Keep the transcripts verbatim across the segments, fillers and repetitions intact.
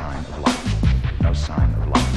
sign of life. No sign of life.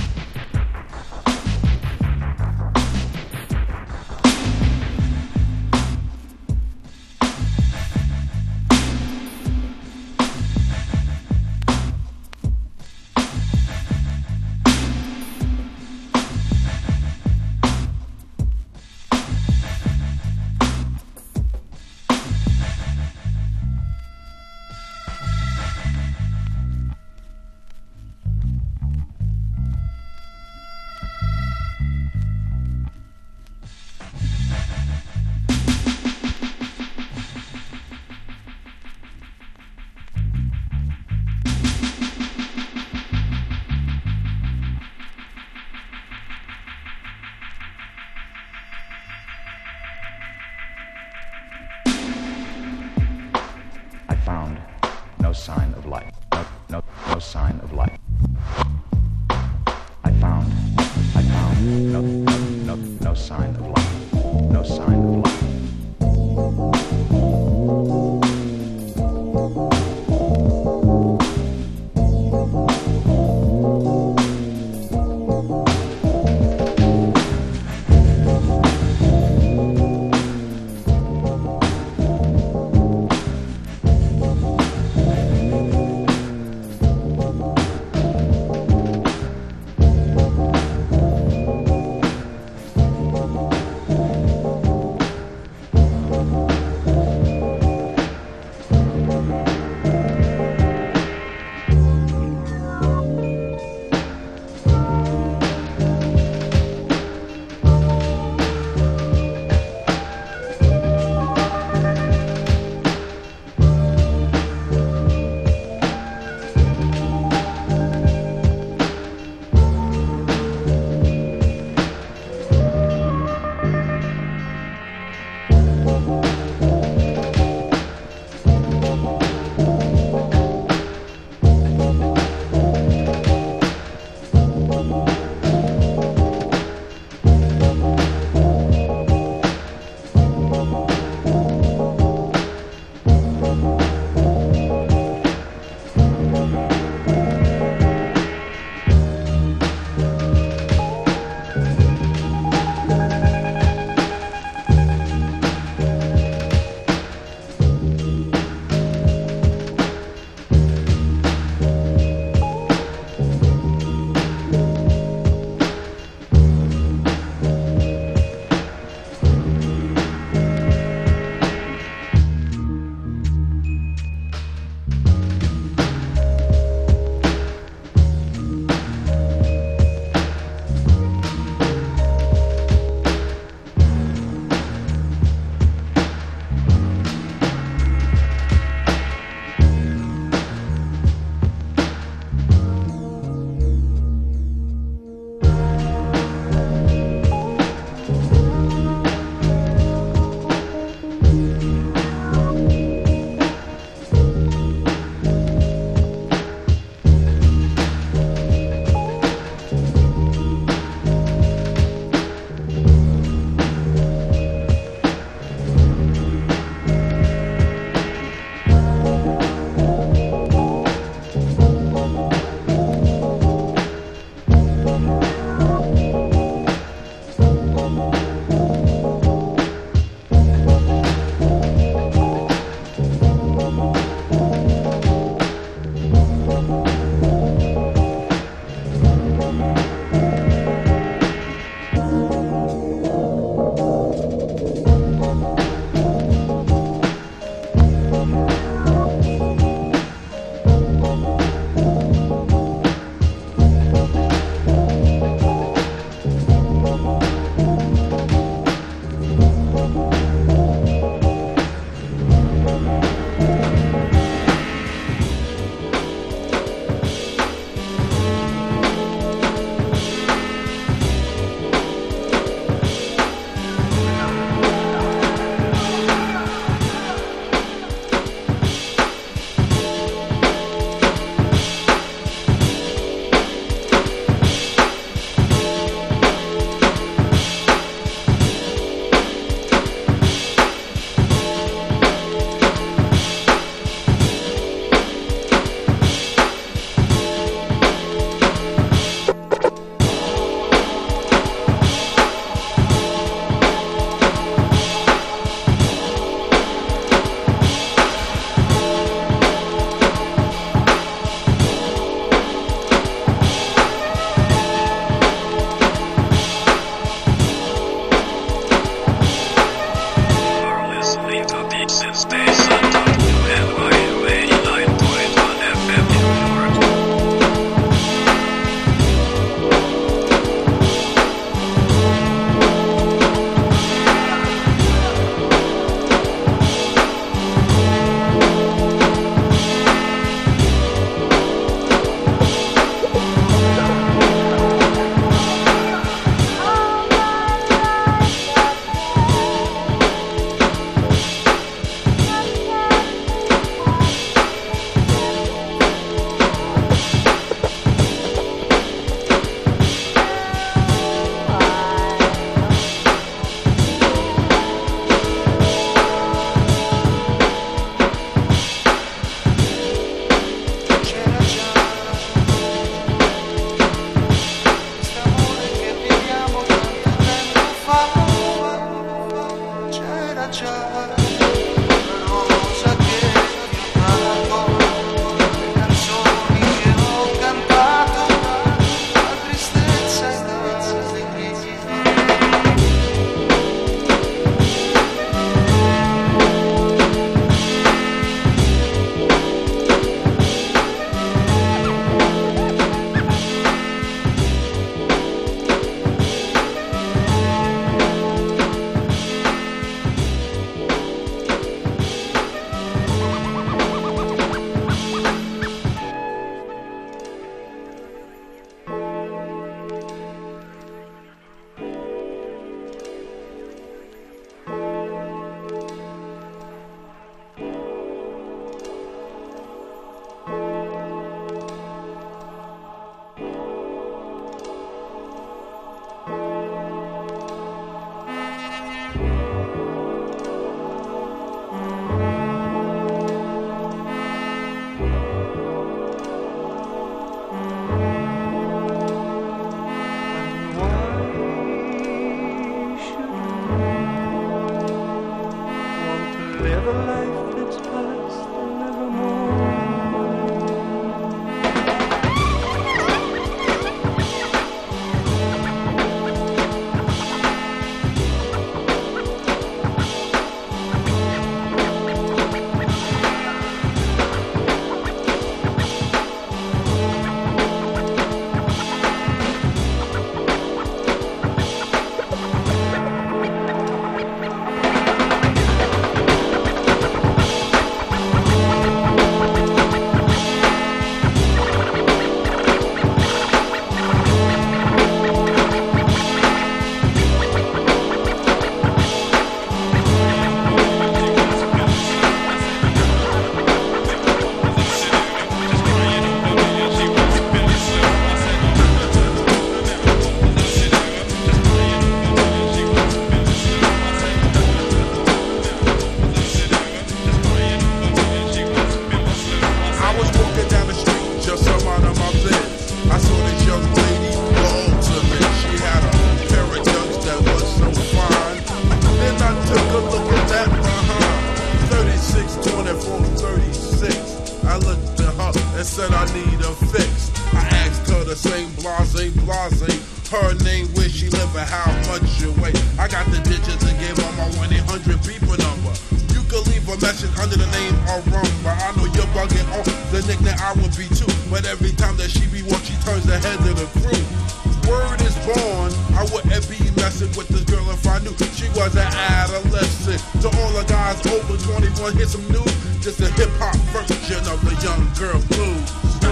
need a fix. I asked her the same blase, blase. Her name, where she live, and how much you weigh. I got the digits and gave her my one eight hundred people number. You could leave a message under the name of Rumba. I know you're bugging off the nickname I would be too. But every time that she be walk, she turns the head of the crew. Word is born, I wouldn't be messing with this girl if I knew she was an adolescent. To all the guys over twenty-one, here's some news. Just a hip-hop version of the young girl blues.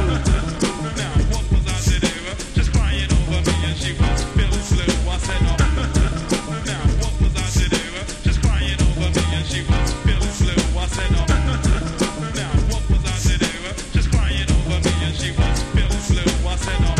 Now, what was I to do? Just crying over me and she was feeling blue. I said, no. Now, what was I to do? Just crying over me and she was feeling blue. I said, no. Now, what was I to do? Just crying over me and she was feeling blue. I said, no.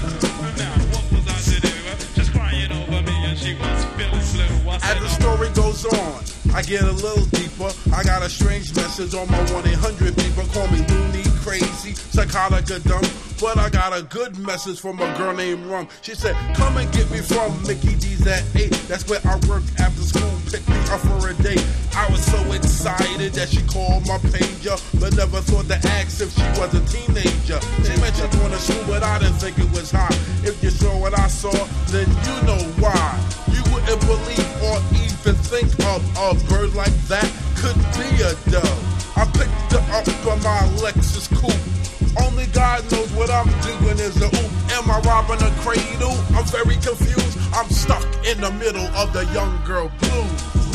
Now, what was I to do? Just crying over me and she was feeling blue. I said, as the story goes on, I get a little deeper. I got a strange message on my one eight hundred people. Call me loony, crazy, psychotic, or dumb. But I got a good message from a girl named Rum. She said, come and get me from Mickey D's at eight. That's where I work after school. Pick me up for a date. I was so excited that she called my pager, but never thought to ask if she was a teenager. She mentioned going to school, but I didn't think it was hot. If you saw what I saw, then you know why. You wouldn't believe or even think of a bird like that could be a dove. I picked her up on my Lexus coupe. Only God knows what I'm doing is the oop. Am I robbing a cradle? I'm very confused. I'm stuck in the middle of the young girl blues.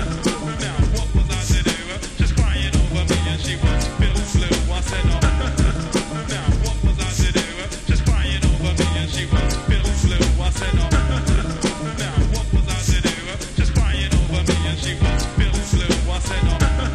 now, what was I to do? Just crying over me and she was feeling blue. I said, no. Now, what was I to do? Just crying over me and she was feeling blue. I said, no. Now, what was I to do? Just crying over me and she was feeling blue. I said, no.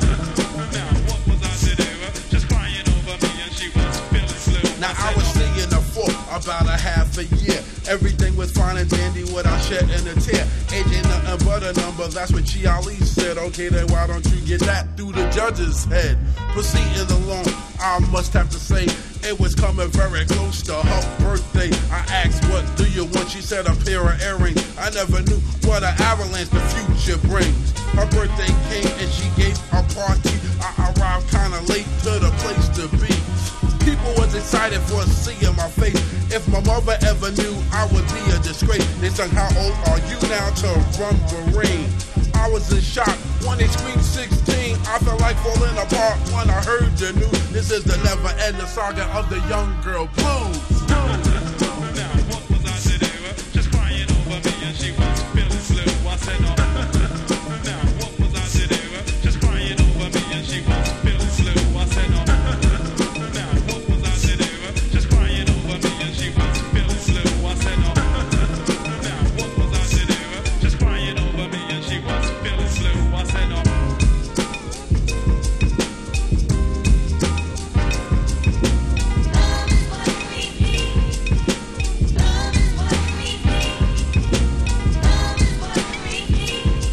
Now, what was I to do? Just crying over me and she was feeling blue. Now I was seeing her for about a half a year. Everything was fine and dandy without shedding a tear. Age ain't nothing but a number, that's what Chi Ali said. Okay, then why don't you get that through the judge's head? Proceeding along, I must have to say, it was coming very close to her birthday. I asked, what do you want? She said, a pair of earrings. I never knew what an avalanche the future brings. Her birthday came and she gave a party. I arrived kinda late to the place to be. People was excited for seeing my face. If my mother ever knew, I would be a disgrace. They sung, how old are you now, to Rumbarine. I was in shock when they screamed sixteen. I felt like falling apart when I heard the news. This is the never-ending saga of the young girl blues. Now, what was I to do? Just crying over me and she was feeling blue. I said, no. Now, what was I to do? Just crying over me and she was feeling blue. I said, no. Now, what was I to do? Just crying over me and she was feeling blue. I said, no. Now, what was I to do? Just crying over me and she was feeling blue. I said, no. Love is what we need. Love is what we need.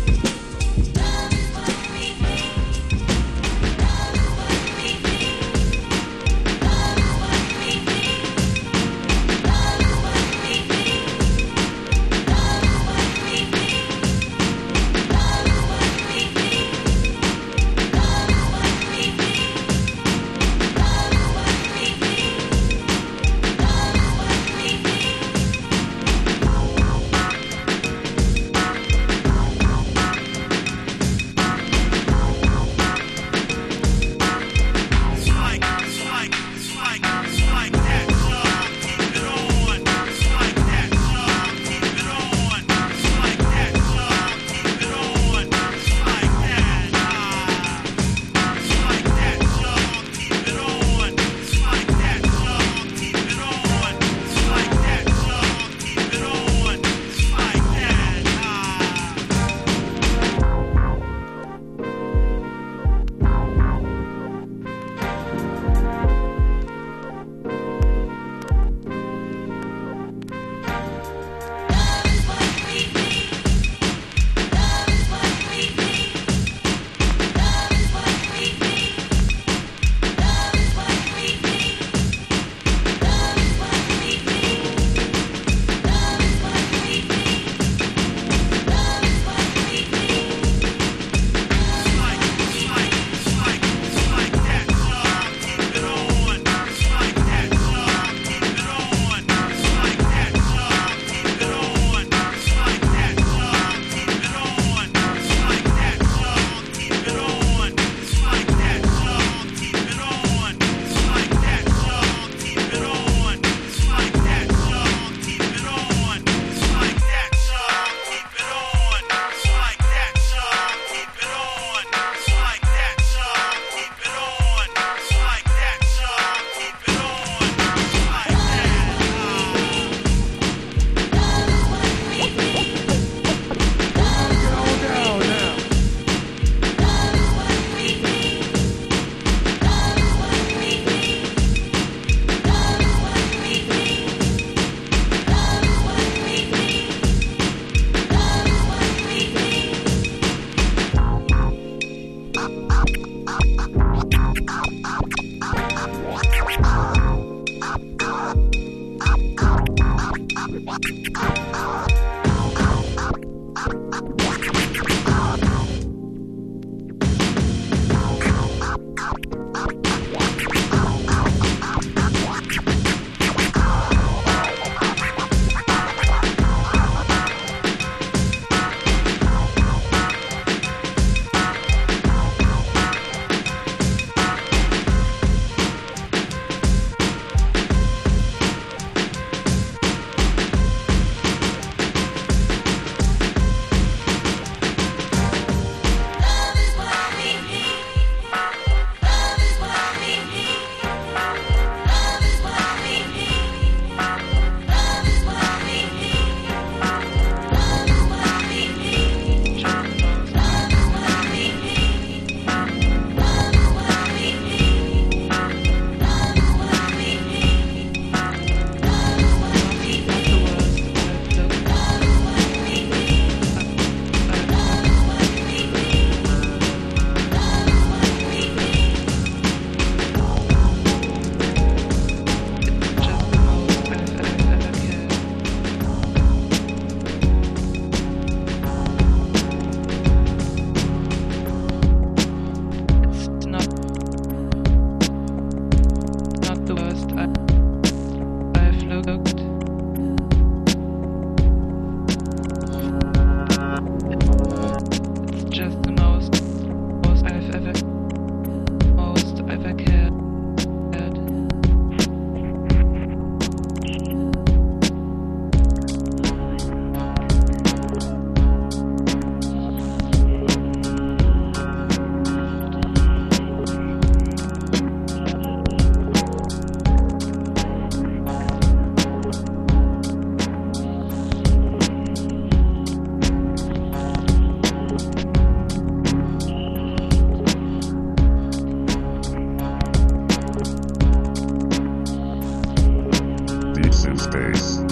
Lost in Space.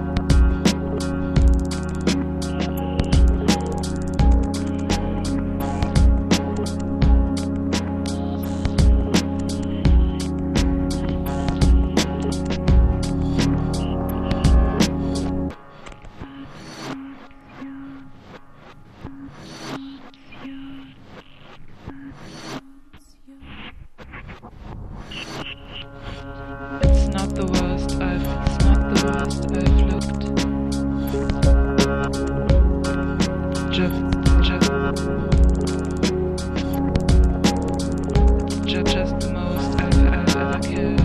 It's not the worst I've, it's not the worst I've looked. Just, just, just, just the most I've, I've ever cared.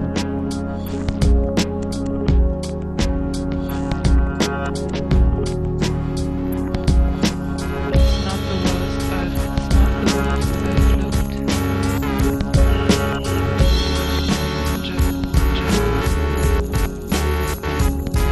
It's not the worst I've, it's not the worst I've looked. Just, just.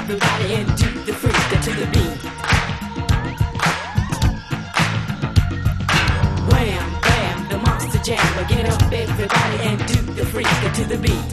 everybody and do the freak to the beat. Wham, bam, the monster jam. Get up everybody and do the freak to the beat.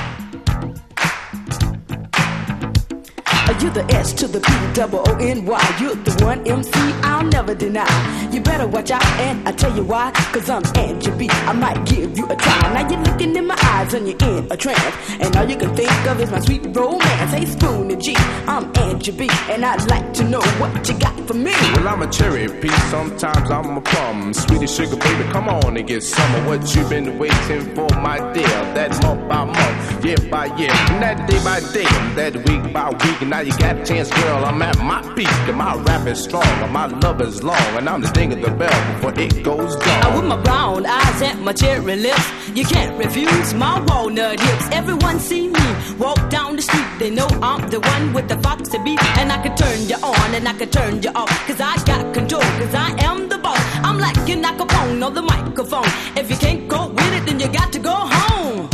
You're the S to the B, double O N Y. You're the one M C I'll never deny. You better watch out, and I tell you why. Cause I'm Angie B, I might give you a try. Now you're looking in my eyes and you're in a trance, and all you can think of is my sweet romance. Hey Spoonie G, I'm Angie B, and I'd like to know what you got for me. Well, I'm a cherry piece, sometimes I'm a plum. Sweetie sugar baby, come on and get some of what you've been waiting for, my dear. That month by month, year by year, and that day by day, and that week by week. And now you got a chance, girl, I'm at my peak. And my rap is strong, and my love is long, and I'm the ding of the bell before it goes down. With my brown eyes and my cherry lips, you can't refuse my walnut hips. Everyone see me walk down the street, they know I'm the one with the foxy beat. And I can turn you on and I can turn you off, cause I got control, cause I am the boss. I'm like an acapone on the microphone. If you can't go with it, then you got to go home.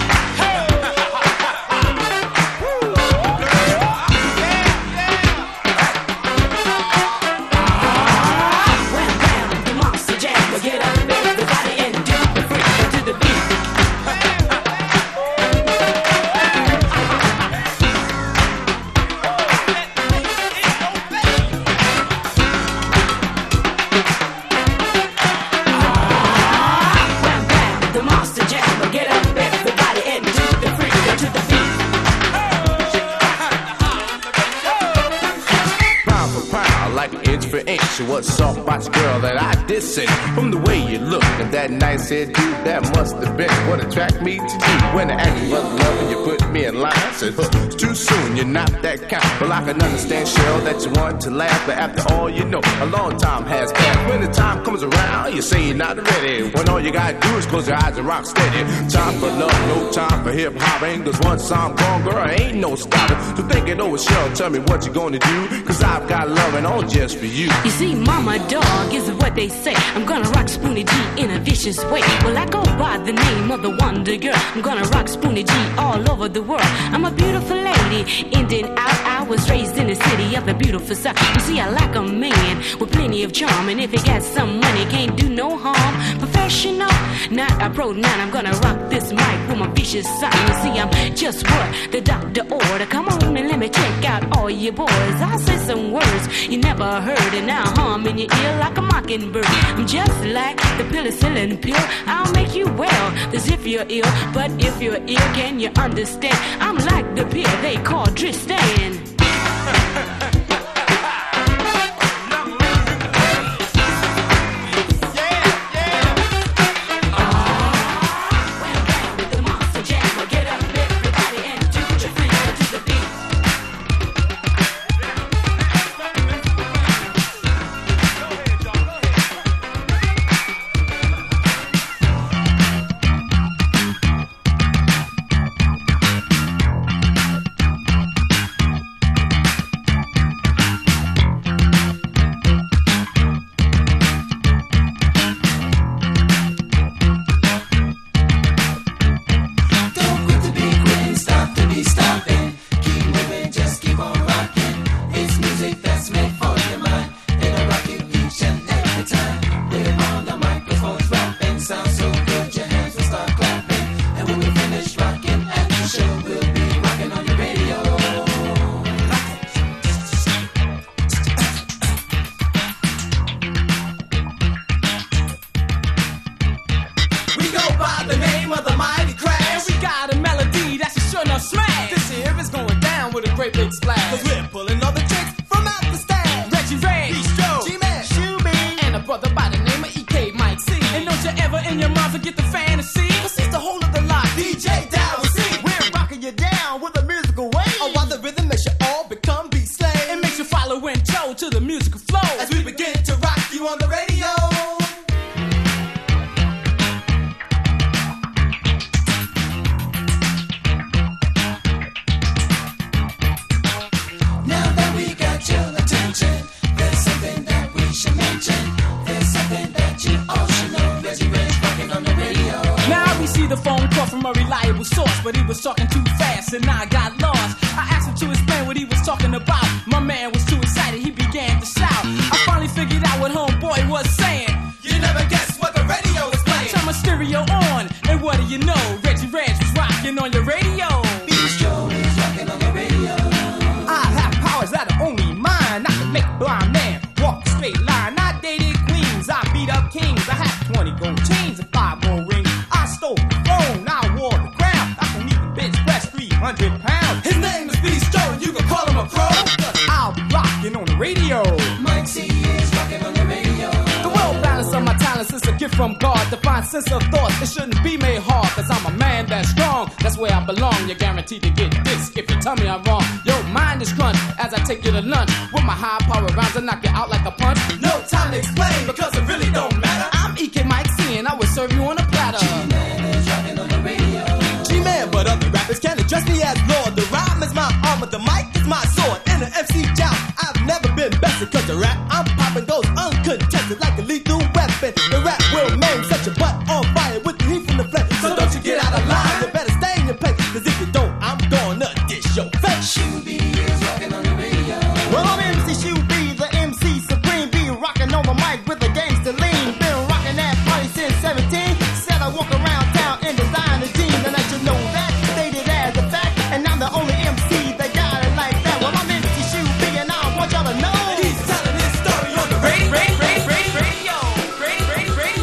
What's up, watch girl, that I dissing from the way you look and that nice hairdo, that must have been what attracted me to you. When I asked you what love and you put me in line, I said, huh, it's too soon, you're not that kind. Well, I can understand, Cheryl, that you want to laugh, but after all, you know, a long time has passed. When the time comes around, you say you're not ready, when all you gotta do is close your eyes and rock steady. Time for love, no time for hip-hop, ain't, cause once I'm gone, girl, ain't no stopping. So think it over, Cheryl, tell me what you gonna do, cause I've got love and all just for you. You see, mama dog is what they say. I'm gonna rock Spoonie G in a vicious way. Well, I go by the name of the Wonder Girl. I'm gonna rock Spoonie G all over the world. I'm a beautiful lady, in and out. I was raised in the city of the beautiful South. You see, I like a man with plenty of charm, and if he got some money, can't do no harm. Professional, not a pro. Now I'm gonna rock this mic with my vicious side. You see, I'm just what the doctor ordered. Come on and let me check out all you boys. I'll say some words you never heard, and now hum in your ear like a mockingbird. I'm just like the penicillin pill. I'll make you well as if you're ill, but if you're ill, can you understand? I'm like the pill they call Tristan. Great big splash. Cause we're pulling all the tricks from out the stash. Reggie Ray, Bistro, G-Man, Shoebie, and a brother by the name of E K Mike C. And don't you ever in your mind forget the fantasy? Cause he's the whole of the lot, D J Darryl C. We're rocking you down with a musical wave. Oh, while the rhythm makes you all become beat slaves. It makes you follow and toe to the musical flow as we begin to rock you on the radio. The phone call from a reliable source, but he was talking too fast and I got lost. I asked him to explain what he was talking talking about. My man was too excited, he began to shout. I finally figured out what homeboy was saying. You never guess what the radio was playing. Turn my stereo on, and what do you know? Reggie Reg was rocking on your radio. Bistro is rocking on the radio. I have powers that are only mine. I can make a blind man walk a straight line. I dated queens, I beat up kings. I had twenty gold chains and five more rings. I stole the throne, I wore the crown. I can even bench press three hundred pounds. His name is Bistro, and you can call him a pro. Cause I'll be rocking on the radio. Mike C is rocking on the radio. The well balance of my talents is a gift from God. To find sense of thought, it shouldn't be made hard. Cause I'm a man that's strong, that's where I belong. You're guaranteed to get this if you tell me I'm wrong. Your mind is crunch as I take you to lunch. With my high power rounds, I knock you out like a punch. No time to explain because it really don't matter. I'm E K Mike C and I will serve you on a platter. G-Man is rocking on the radio. G-Man, but other rappers can't address me as Lord. The rhyme is my armor, the mic is my sword. In an M C job, I've never been bested. Cause the rap I'm popping goes uncontested like a lethal weapon. The rap will maim such a butt on fire with the heat from the flame. So don't you get out of line, you better stay in your place. Cause if you don't, I'm gonna dish your face. Shoeby is rocking on the radio. Well, I'm M C Shoeby, the M C Supreme. Be rocking on the mic with a gangster lean. Been rocking that party since seventeen. Said I walk around town in designer jeans. And I should know that, stated as a fact. And I'm the only M C that got it like that. Well, I'm M C Shoeby and I want y'all to know he's telling his story on the radio. Radio, radio, radio, radio, radio.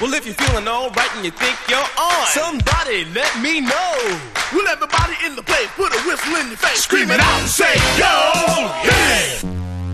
Well, if you're feeling alright and you think you're on, somebody let me know. Will everybody in the place put a whistle in your face, Screaming out and say, yo, yeah!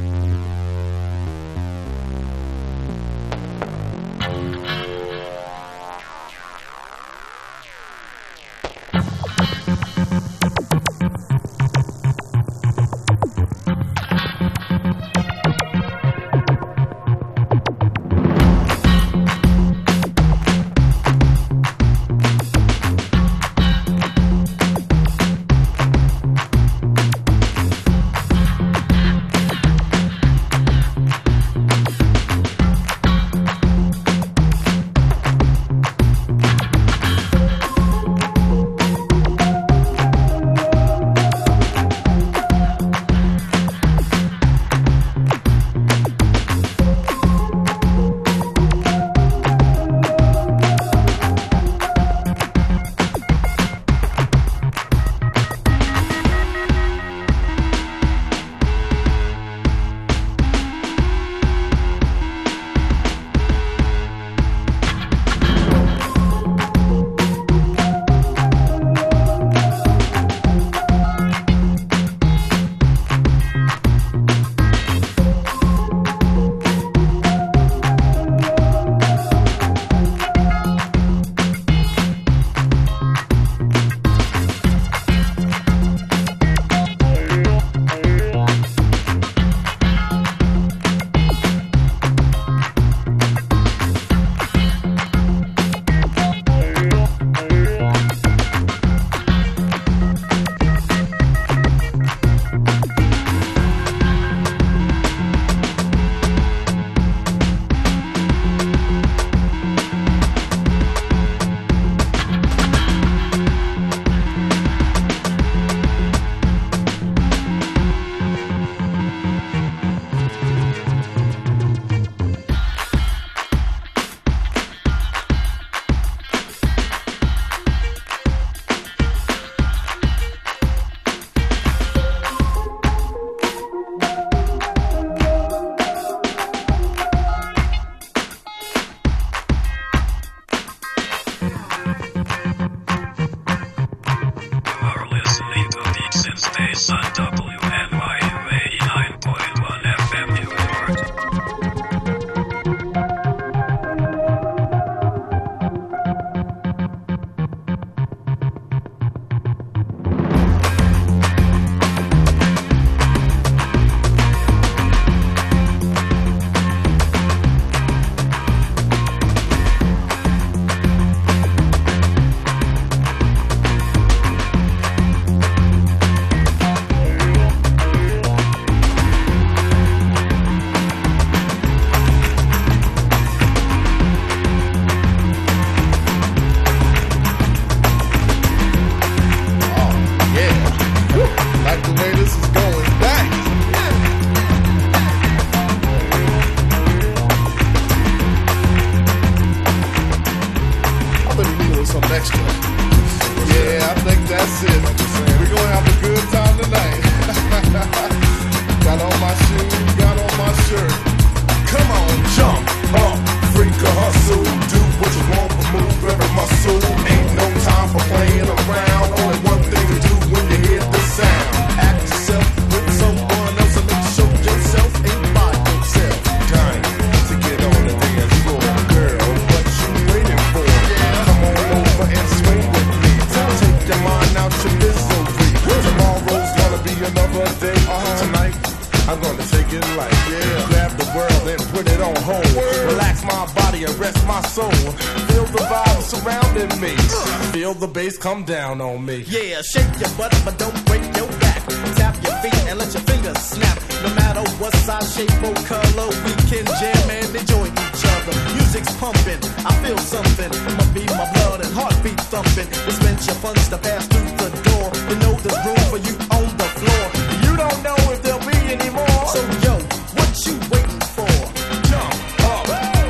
Come down on me. Yeah, shake your butt, but don't break your back. Tap your feet and let your fingers snap. No matter what size, shape, or color, we can jam and enjoy each other. Music's pumping, I feel something. My beat, my blood, and heartbeat thumping. This meant your funds to pass through the door. You know there's room for you on the floor. You don't know if there'll be any more. So yo, what you waiting for? Jump up.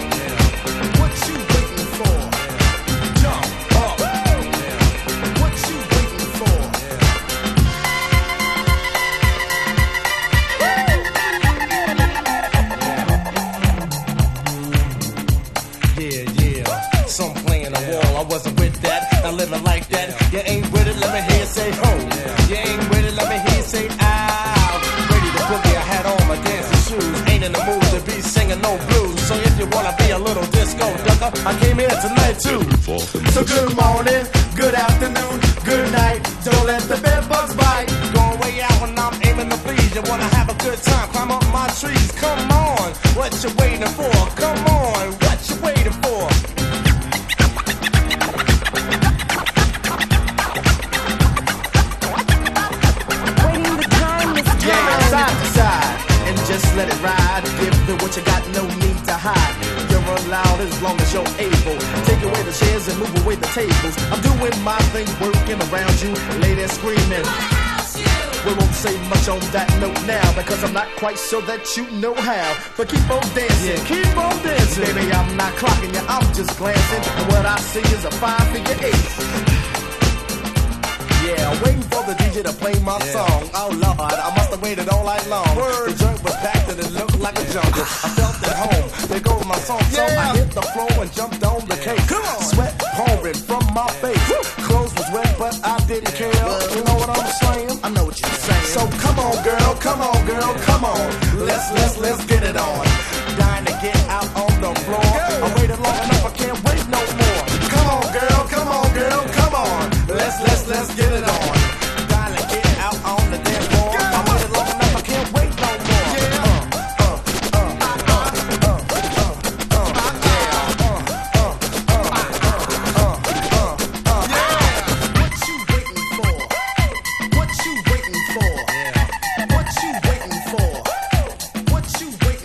What you waiting for? Jump up. What you waiting for? Yeah, yeah. wasn't with that. Now living like that, you ain't with it, let me hear you say ho. You ain't with it, let me hear you say ow. Ready to boogie, I had on my dancing shoes. Ain't in the mood to be singing no blues. So if you wanna be a little disco ducker, I came here tonight too. So good morning, good afternoon, good night. Don't let the bed bugs bite. Going way out when I'm aiming to please. You wanna have a good time, climb up my trees. Come on, what you waiting for? Come on, what you waiting for? Waiting the time is time. Yeah, side to side, and just let it ride. Give it what you got, no need to hide. You're allowed as long as you're able. Take away the chairs and move away the tables. I'm doing my thing, working around you. Ladies screaming. We won't say much on that note now, because I'm not quite sure that you know how. But keep on dancing, yeah, keep on dancing. Baby, I'm not clocking you, I'm just glancing. And what I see is a five figure eight. Yeah, waiting for the D J to play my yeah. song. Oh Lord, I must have waited all night long. Word. The joint was packed and it looked like a jungle. I felt at home, there goes my song. So yeah. I hit the floor and jumped on the cake. Come on. Sweat pouring from my face. Woo. Clothes was wet, but I didn't care. Well, you know what I'm saying? I know what you're saying. So come on, girl, come on, girl, come on. Let's let's let's get it on. Dying to get out on the floor. Girl. I waited long enough, I can't wait no more. Come on, girl, come on, girl, come on. Let's let's let's get it on. Dying to get out on the dance floor. Girl. I waited long enough, I can't wait no more. Yeah. Uh, uh, uh, uh, uh, uh, uh, uh, yeah. Uh, uh, uh, uh, uh, uh, uh, yeah. What you waiting for? What you waiting for? Yeah. What you waiting for? What you waiting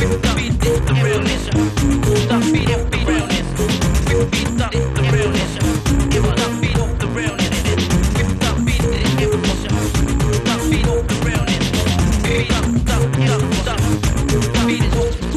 Beat it.